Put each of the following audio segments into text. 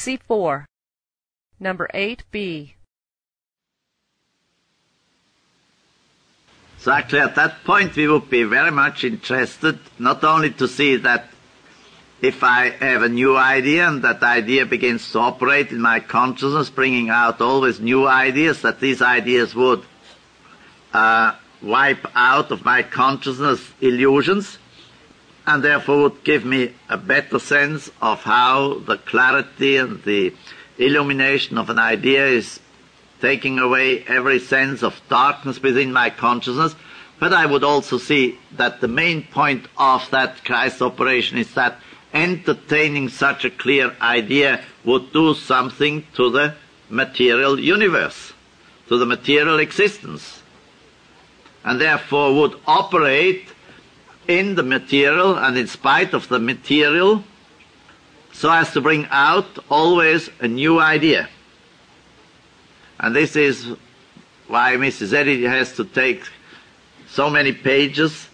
C4. Number 8B. So actually at that point we would be very much interested not only to see that if I have a new idea and that idea begins to operate in my consciousness, bringing out always new ideas, that these ideas would wipe out of my consciousness illusions, and therefore would give me a better sense of how the clarity and the illumination of an idea is taking away every sense of darkness within my consciousness. But I would also see that the main point of that Christ operation is that entertaining such a clear idea would do something to the material universe, to the material existence, and therefore would operate in the material and in spite of the material, so as to bring out always a new idea. And this is why Mrs. Eddy has to take so many pages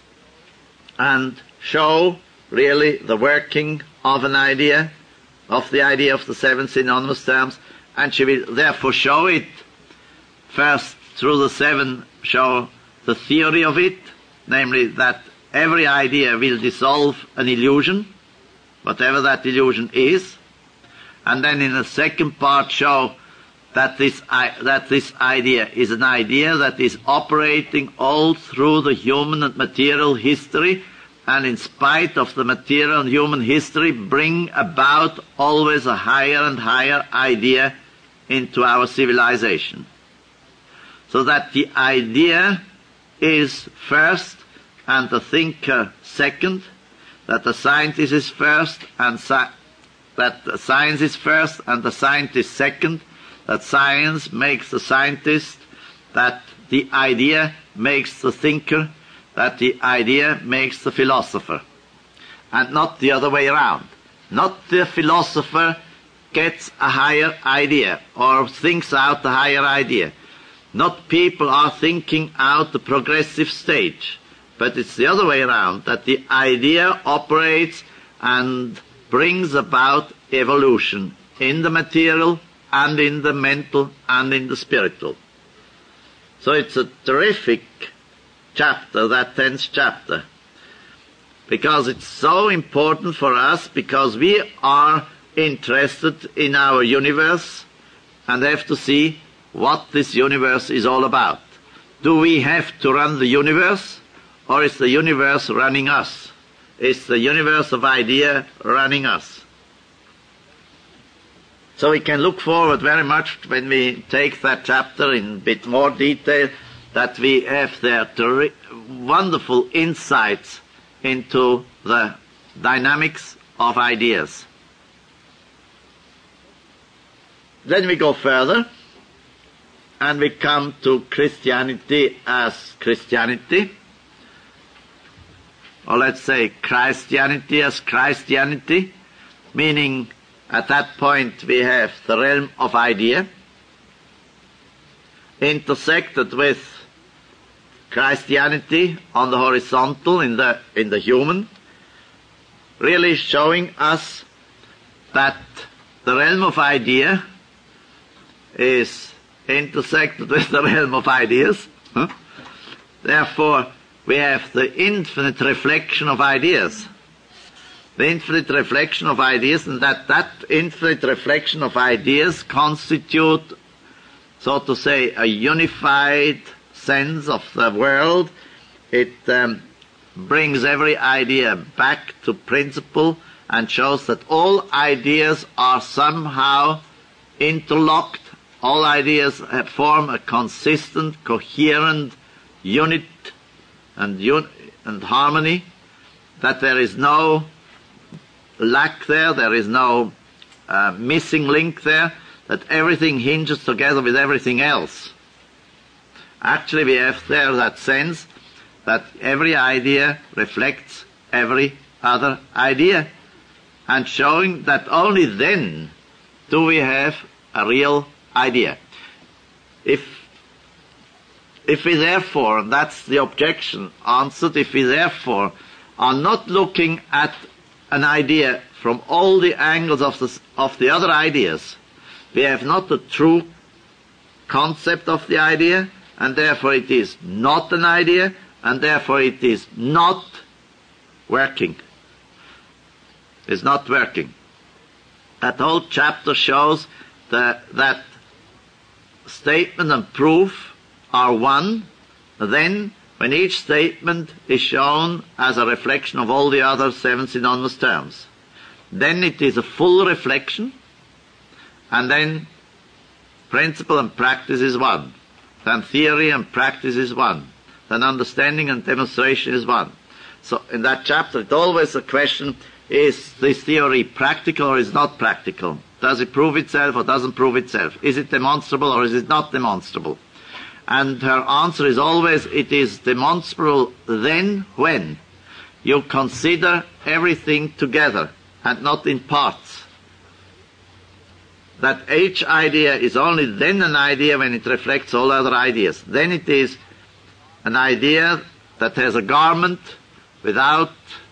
and show really the working of an idea, of the idea of the seven synonymous terms, and she will therefore show it first through the seven, show the theory of it, namely that every idea will dissolve an illusion, whatever that illusion is, and then in the second part show that this idea is an idea that is operating all through the human and material history, and in spite of the material and human history, bring about always a higher and higher idea into our civilization. So that the idea is first and the thinker second, that the scientist is first and that the science is first and the scientist second, that science makes the scientist, that the idea makes the thinker, that the idea makes the philosopher, and not the other way around. Not the philosopher gets a higher idea or thinks out a higher idea. Not people are thinking out the progressive stage, but it's the other way around, that the idea operates and brings about evolution in the material and in the mental and in the spiritual. So it's a terrific chapter, that 10th chapter, because it's so important for us, because we are interested in our universe and have to see what this universe is all about. Do we have to run the universe, or is the universe running us? Is the universe of idea running us? So we can look forward very much when we take that chapter in a bit more detail, that we have there wonderful insights into the dynamics of ideas. Then we go further, and we come to Christianity as Christianity, or let's say Christianity as Christianity, meaning at that point we have the realm of idea intersected with Christianity on the horizontal in the human, really showing us that the realm of idea is intersected with the realm of ideas. Therefore, we have the infinite reflection of ideas. The infinite reflection of ideas, and that infinite reflection of ideas constitute, so to say, a unified sense of the world. It brings every idea back to principle and shows that all ideas are somehow interlocked. All ideas form a consistent, coherent unit and harmony, that there is no lack there is no missing link there, that everything hinges together with everything else. Actually, we have there that sense that every idea reflects every other idea, and showing that only then do we have a real idea. If we therefore, and that's the objection answered, if we therefore are not looking at an idea from all the angles of the other ideas, we have not the true concept of the idea, and therefore it is not an idea, and therefore it is not working. It's not working. That whole chapter shows that statement and proof are one. Then, when each statement is shown as a reflection of all the other seven synonymous terms, then it is a full reflection, and then principle and practice is one. Then theory and practice is one. Then understanding and demonstration is one. So in that chapter, it's always a question, is this theory practical or is not practical? Does it prove itself or doesn't prove itself? Is it demonstrable or is it not demonstrable? And her answer is always, it is demonstrable then when you consider everything together and not in parts. That each idea is only then an idea when it reflects all other ideas. Then it is an idea that has a garment without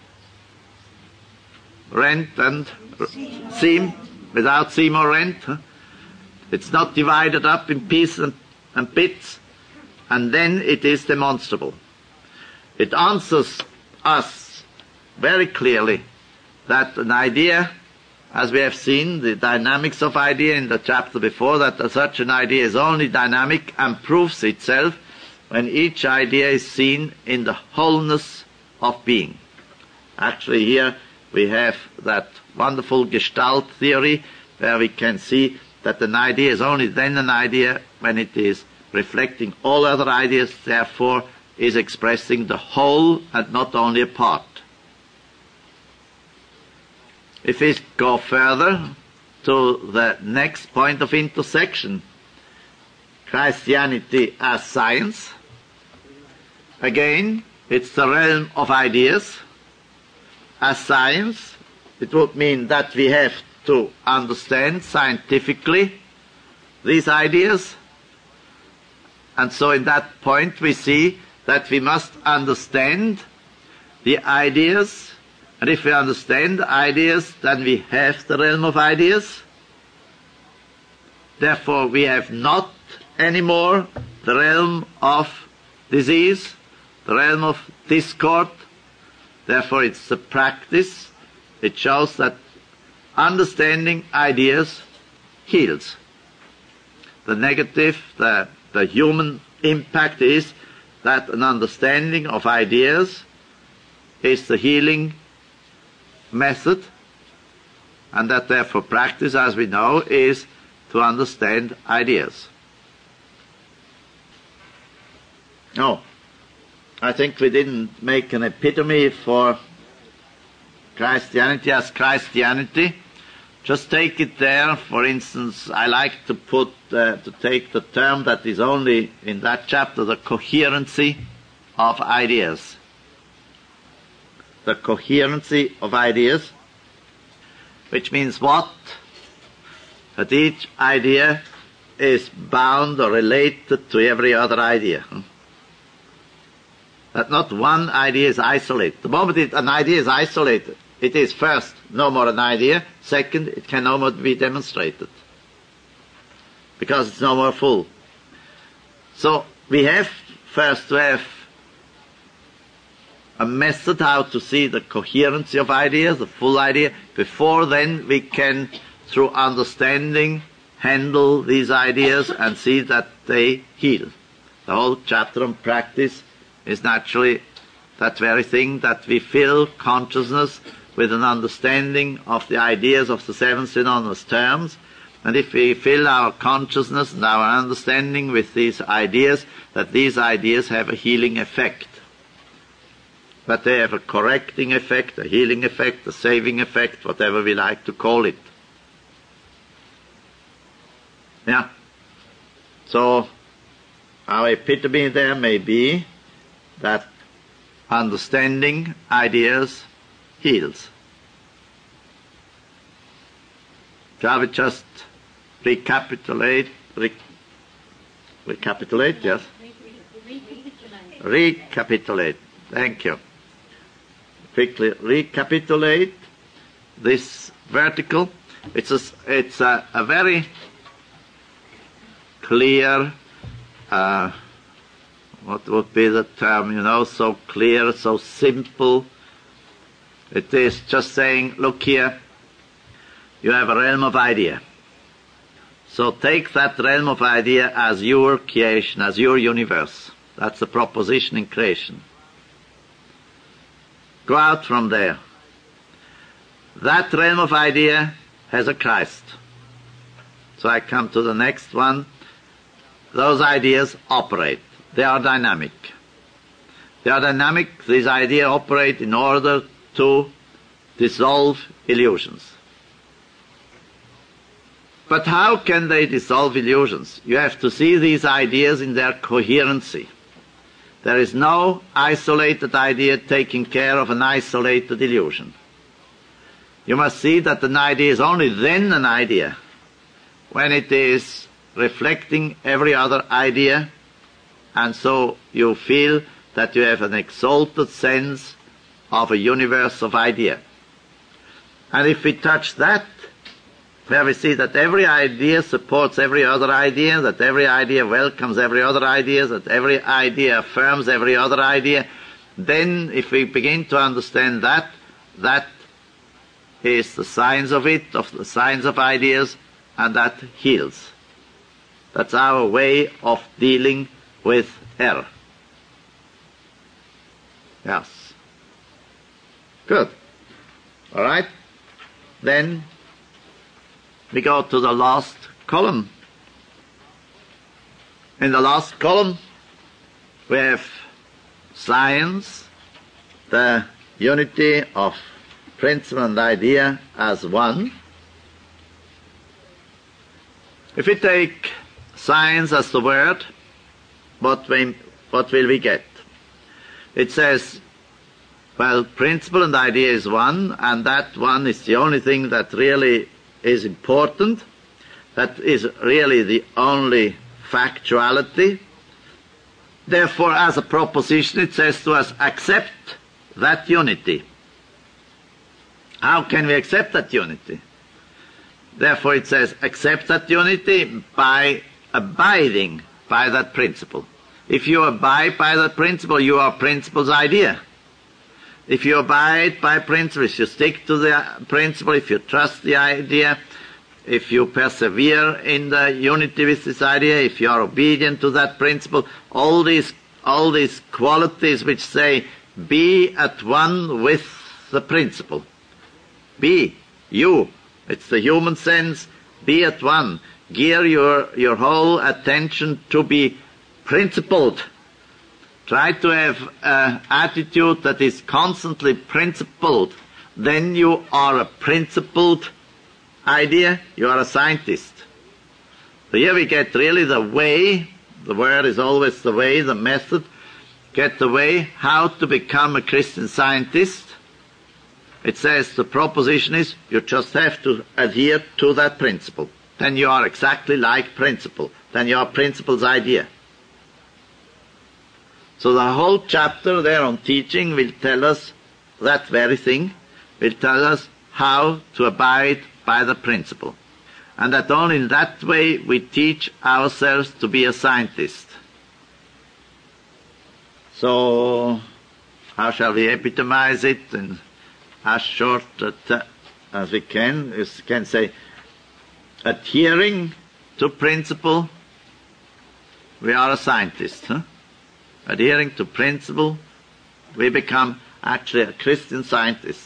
rent and seam, without seam or rent. It's not divided up in pieces and bits, and then it is demonstrable. It answers us very clearly that an idea, as we have seen, the dynamics of idea in the chapter before, that such an idea is only dynamic and proves itself when each idea is seen in the wholeness of being. Actually here we have that wonderful Gestalt theory where we can see that an idea is only then an idea when it is reflecting all other ideas, therefore is expressing the whole and not only a part. If we go further to the next point of intersection, Christianity as science, again, it's the realm of ideas. As science, it would mean that we have to understand scientifically these ideas. And so in that point we see that we must understand the ideas. And if we understand the ideas, then we have the realm of ideas. Therefore we have not anymore the realm of disease, the realm of discord. Therefore it's the practice. It shows that understanding ideas heals. The negative, the human impact is that an understanding of ideas is the healing method, and that therefore practice, as we know, is to understand ideas. No, I think we didn't make an epitome for Christianity as Christianity. Just take it there. For instance, I like to take the term that is only in that chapter, the coherency of ideas. The coherency of ideas, which means what? That each idea is bound or related to every other idea. That not one idea is isolated. The moment an idea is isolated, it is first no more an idea, second it can no more be demonstrated, because it's no more full. So we have first to have a method how to see the coherency of ideas, the full idea. Before then we can, through understanding, handle these ideas and see that they heal. The whole chapter on practice is naturally that very thing, that we fill consciousness with an understanding of the ideas of the seven synonymous terms. And if we fill our consciousness and our understanding with these ideas, that these ideas have a healing effect. That they have a correcting effect, a healing effect, a saving effect, whatever we like to call it. Yeah. So our epitome there may be that understanding ideas heals. Shall we just recapitulate? Recapitulate, yes? Recapitulate. Thank you. Quickly recapitulate this vertical. It's a very clear, what would be the term, so clear, so simple. It is just saying, look here, you have a realm of idea. So take that realm of idea as your creation, as your universe. That's the proposition in creation. Go out from there. That realm of idea has a Christ. So I come to the next one. Those ideas operate. They are dynamic. They are dynamic. These ideas operate in order to dissolve illusions. But how can they dissolve illusions? You have to see these ideas in their coherency. There is no isolated idea taking care of an isolated illusion. You must see that an idea is only then an idea when it is reflecting every other idea, and so you feel that you have an exalted sense of a universe of idea. And if we touch that, where we see that every idea supports every other idea, that every idea welcomes every other idea, that every idea affirms every other idea, then if we begin to understand that, that is the science of it, of the science of ideas, and that heals. That's our way of dealing with error. Yes. Good. All right. Then we go to the last column. In the last column, we have science, the unity of principle and idea as one. If we take science as the word, what will we get? It says, well, principle and idea is one, and that one is the only thing that really is important. That is really the only factuality. Therefore, as a proposition, it says to us, accept that unity. How can we accept that unity? Therefore, it says, accept that unity by abiding by that principle. If you abide by that principle, you are principle's idea. If you abide by principle, if you stick to the principle, if you trust the idea, if you persevere in the unity with this idea, if you are obedient to that principle, all these qualities which say, be at one with the principle. Be, you, it's the human sense, be at one. Gear your whole attention to be principled. Try to have an attitude that is constantly principled. Then you are a principled idea, you are a scientist. So here we get really the way, the word is always the way, the method, get the way how to become a Christian scientist. It says the proposition is you just have to adhere to that principle. Then you are exactly like principle. Then you are principle's idea. So the whole chapter there on teaching will tell us that very thing, will tell us how to abide by the principle. And that only in that way we teach ourselves to be a scientist. So how shall we epitomize it in as short as we can? We can say, adhering to principle, we are a scientist. Adhering to principle, we become actually a Christian scientist.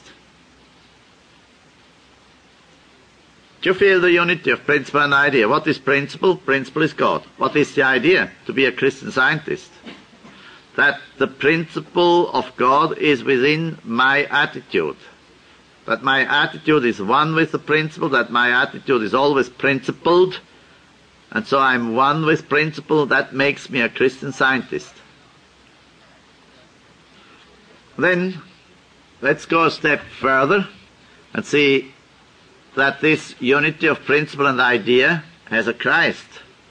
Do you feel the unity of principle and idea? What is principle? Principle is God. What is the idea? To be a Christian scientist. That the principle of God is within my attitude. That my attitude is one with the principle, that my attitude is always principled, and so I'm one with principle. That makes me a Christian scientist. Then, let's go a step further and see that this unity of principle and idea has a Christ.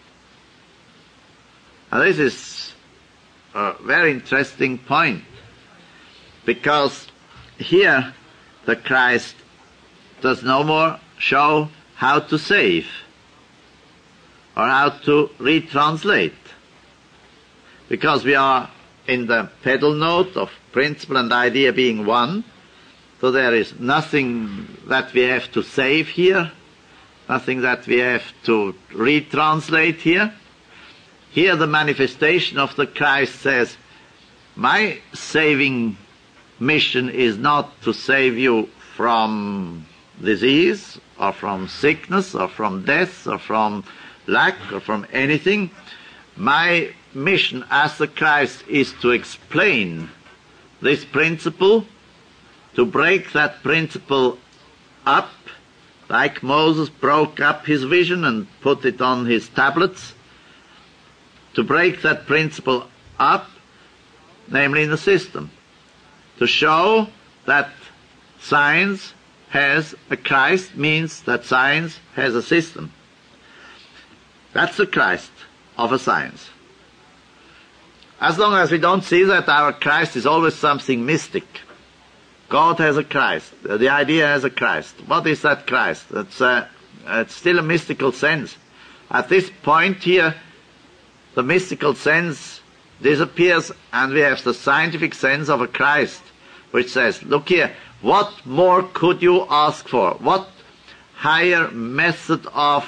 Now this is a very interesting point, because here the Christ does no more show how to save or how to retranslate, because we are in the pedal note of principle and idea being one, so there is nothing that we have to save here, nothing that we have to retranslate here. Here the manifestation of the Christ says, my saving mission is not to save you from disease or from sickness or from death or from lack or from anything. My mission as the Christ is to explain this principle, to break that principle up, like Moses broke up his vision and put it on his tablets, to break that principle up, namely in the system, to show that science has a Christ means that science has a system. That's the Christ of a science. As long as we don't see that our Christ is always something mystic. God has a Christ. The idea has a Christ. What is that Christ? It's still a mystical sense. At this point here, the mystical sense disappears and we have the scientific sense of a Christ, which says, look here, what more could you ask for? What higher method of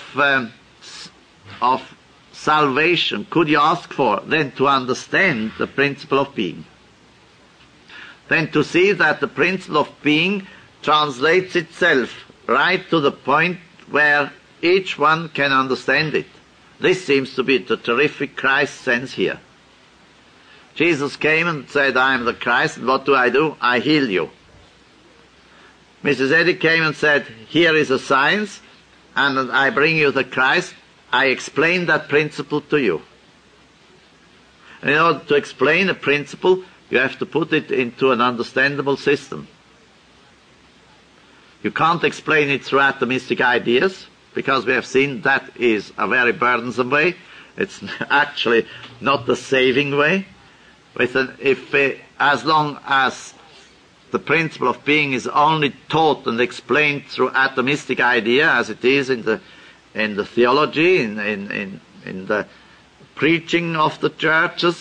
salvation could you ask for than to understand the principle of being? Then to see that the principle of being translates itself right to the point where each one can understand it. This seems to be the terrific Christ sense here. Jesus came and said, I am the Christ, and what do? I heal you. Mrs. Eddy came and said, here is a science, and I bring you the Christ. I explain that principle to you. And in order to explain a principle, you have to put it into an understandable system. You can't explain it through atomistic ideas, because we have seen that is a very burdensome way. It's actually not the saving way. As long as the principle of being is only taught and explained through atomistic idea, as it is in the theology, in the preaching of the churches,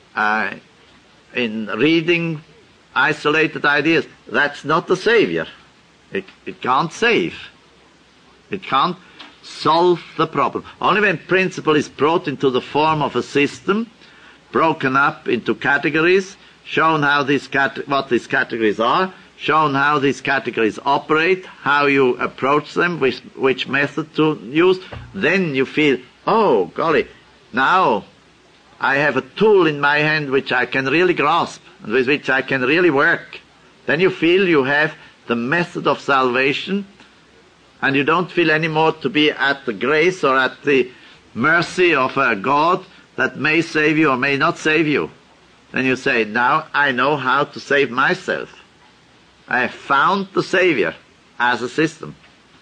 in reading isolated ideas, that's not the Savior. It can't save. It can't solve the problem. Only when principle is brought into the form of a system, broken up into categories, shown how what these categories are, shown how these categories operate, how you approach them, which method to use, then you feel, oh, golly, now I have a tool in my hand which I can really grasp, and with which I can really work. Then you feel you have the method of salvation, and you don't feel anymore to be at the grace or at the mercy of a God that may save you or may not save you. Then you say, now I know how to save myself. I have found the Savior as a system.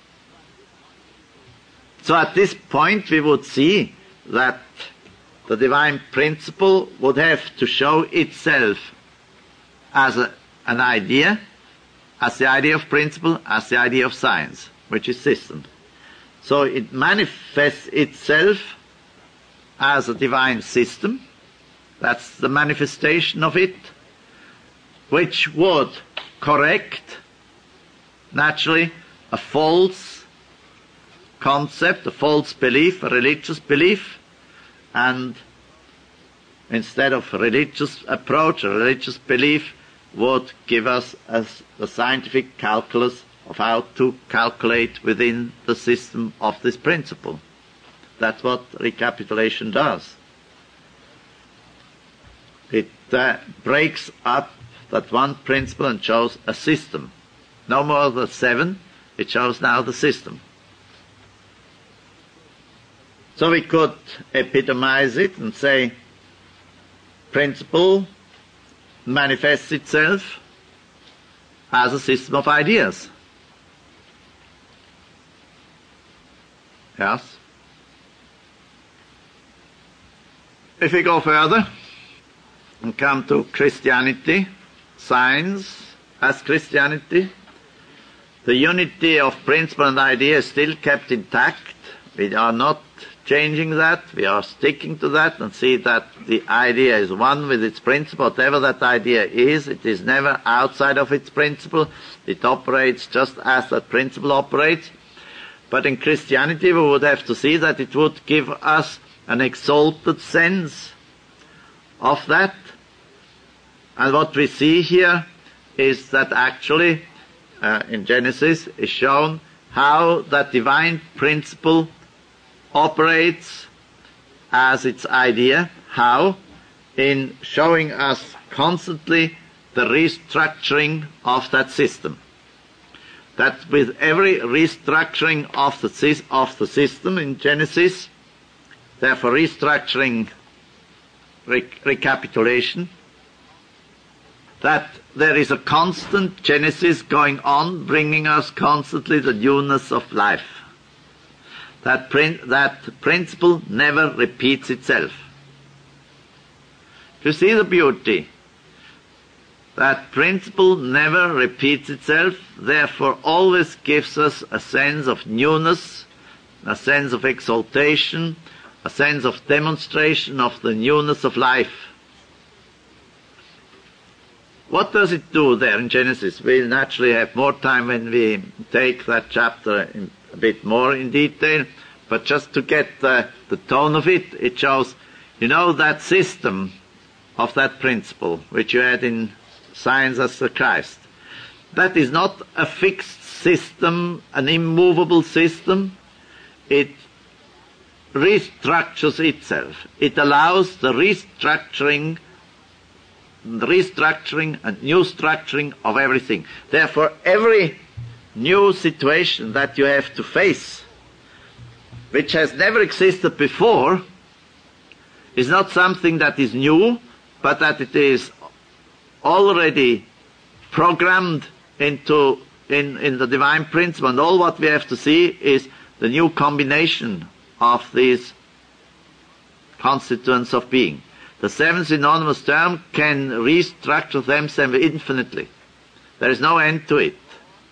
So at this point we would see that the divine principle would have to show itself as an idea, as the idea of principle, as the idea of science, which is system. So it manifests itself as a divine system. That's the manifestation of it, which would correct, naturally, a false concept, a false belief, a religious belief, and instead of a religious approach, a religious belief would give us a scientific calculus of how to calculate within the system of this principle. That's what recapitulation does. It breaks up that one principle and shows a system. No more the seven, it shows now the system. So we could epitomize it and say, principle manifests itself as a system of ideas. Yes? If we go further and come to Christianity, science as Christianity, The unity of principle and idea is still kept intact. We are not changing that. We are sticking to that and see that the idea is one with its principle. Whatever that idea is, it is never outside of its principle. It operates just as that principle operates. But in Christianity, we would have to see that it would give us an exalted sense of that. And what we see here is that actually in Genesis is shown how that divine principle operates as its idea, how in showing us constantly the restructuring of that system. That with every restructuring of the system in Genesis, therefore restructuring, recapitulation, that there is a constant Genesis going on, bringing us constantly the newness of life. That principle never repeats itself. You see the beauty? That principle never repeats itself, therefore always gives us a sense of newness, a sense of exaltation, a sense of demonstration of the newness of life. What does it do there in Genesis? We'll naturally have more time when we take that chapter a bit more in detail, but just to get the tone of it, it shows, that system of that principle, which you had in Science as the Christ. That is not a fixed system, an immovable system. It restructures itself. It allows the restructuring and new structuring of everything. Therefore, every new situation that you have to face, which has never existed before, is not something that is new, but that it is already programmed in the divine principle. And all what we have to see is the new combination of these constituents of being. The seven synonymous terms can restructure themselves infinitely. There is no end to it.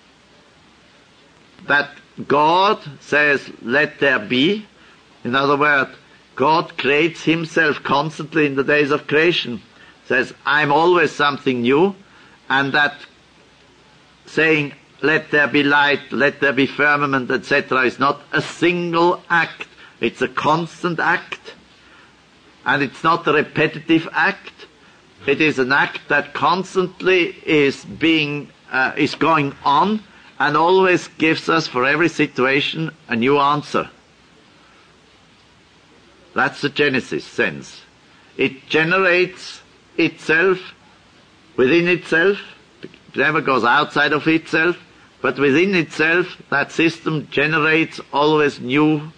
That God says, let there be. In other words, God creates himself constantly in the days of creation. Says, I'm always something new. And that saying, let there be light, let there be firmament, etc., is not a single act. It's a constant act. And it's not a repetitive act. It is an act that constantly is going on and always gives us for every situation a new answer. That's the Genesis sense. It generates itself within itself. It never goes outside of itself, but within itself that system generates always new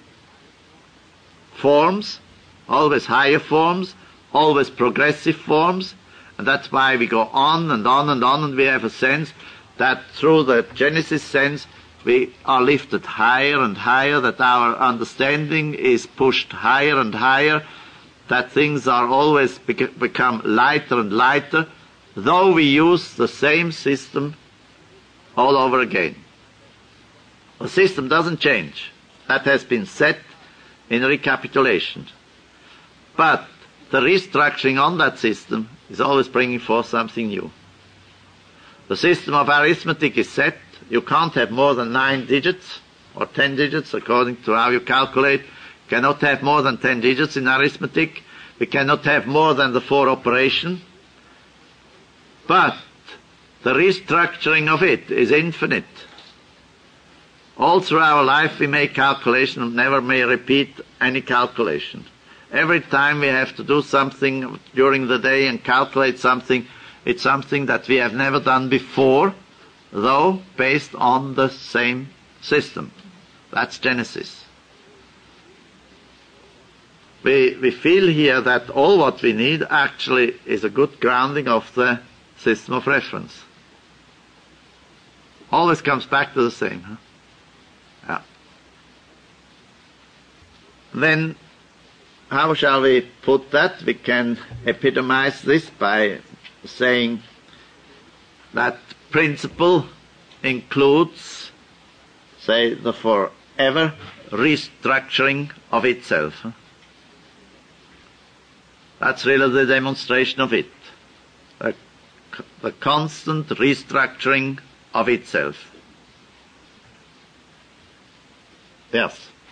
forms, always higher forms, always progressive forms, and that's why we go on and on and on, and we have a sense that through the Genesis sense we are lifted higher and higher, that our understanding is pushed higher and higher, that things are always become lighter and lighter, though we use the same system all over again. The system doesn't change. That has been set in recapitulation. But the restructuring on that system is always bringing forth something new. The system of arithmetic is set. You can't have more than 9 digits or 10 digits according to how you calculate. You cannot have more than 10 digits in arithmetic. We cannot have more than the 4 operation. But the restructuring of it is infinite. All through our life we make calculation and never may repeat any calculation. Every time we have to do something during the day and calculate something, it's something that we have never done before, though based on the same system. That's Genesis. We feel here that all what we need actually is a good grounding of the system of reference. Always comes back to the same. Huh? Yeah. Then, how shall we put that? We can epitomize this by saying that principle includes, say, the forever restructuring of itself. That's really the demonstration of it. The constant restructuring of itself. Yes.